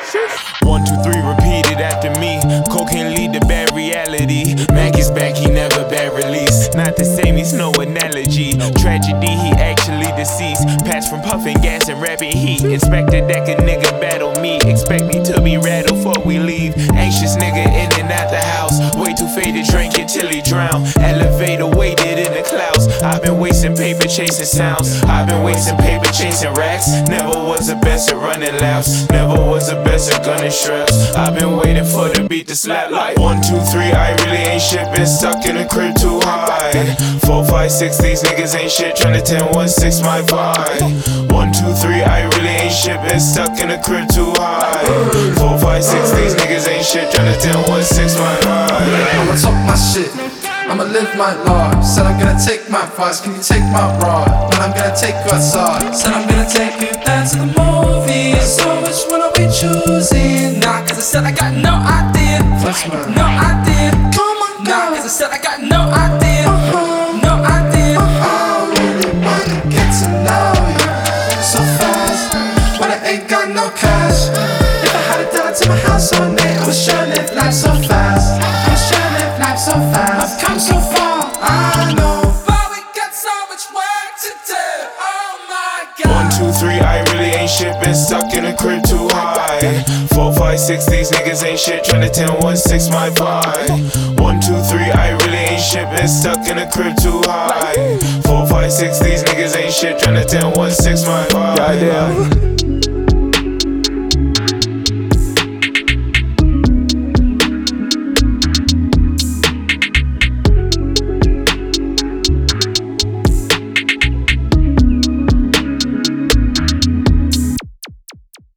1, 2, 3, repeat it after me. Cocaine lead to bad reality. Mac is back, he never bad release. Not the same, he's no analogy. Tragedy, he actually deceased. Passed from puffing gas and rapping heat. Expected that a nigga battle me. Expect me to be rattled before we leave. Anxious nigga in and out the house. Way too faded, drinking till he drown. Elevator waited in the clouds. I've been wasting paper chasing sounds. I've been wasting paper chasing racks. Never was the best at running laps. Never was the best at gunning straps. I've been waiting for the beat to slap like 1, 2, 3. I really ain't shit. Been stuck in the crib too high. 4, 5, 6. These niggas ain't shit. Tryna 10, 1, 6 my vibe. 1, 2, 3. I really ain't shit. Been stuck in the crib too high. 4, 5, 6. These niggas ain't shit. Tryna 10, 1, 6 my vibe. I'ma talk my shit, I'ma live my life. Said I'm gonna take my advice, can you take my ride? When I'm gonna take you outside. Said I'm gonna take you down to the movies. So which one are we choosing? Nah, cause I said I got no idea. No idea. Come on, nah, cause I said I got no idea. No idea. I really wanna get to know you so fast, but I ain't got no cash. If I had a dollar to my house all night, I would sure live life so fast. I would sure live life so fast. I've come so far, I know, but we got so much work to do. Oh my God. 1, 2, 3. I really ain't shit. Been stuck in the crib too high. 4, 5, 6. These niggas ain't shit. Tryna 10, 1, 6 my vibe. 1, 2, 3. I really ain't shit. Been stuck in the crib too high. 4, 5, 6. These niggas ain't shit. Tryna 10, 1, 6 my vibe. Goddamn.